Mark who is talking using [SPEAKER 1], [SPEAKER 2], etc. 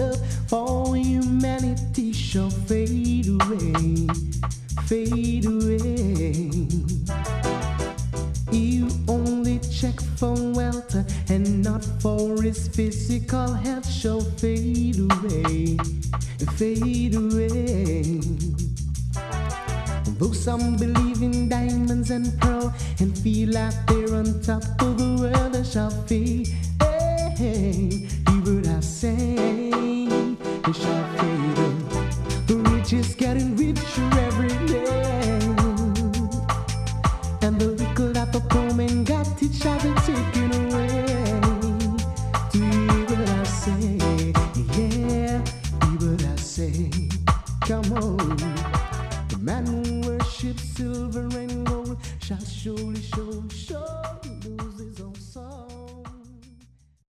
[SPEAKER 1] love for humanity shall fade away, fade away. You only check for wealth and not for his physical health shall fade away, fade away. Though some believe in diamonds and pearl and feel like they're on top of the world, they shall fade. Hey, hear what I say, they shall fade. The rich is getting richer every day, and the little that the poor man got, it shall be taken away. Do you hear what I say? Yeah, hear what I say. Come on. The man who worships silver and gold shall surely show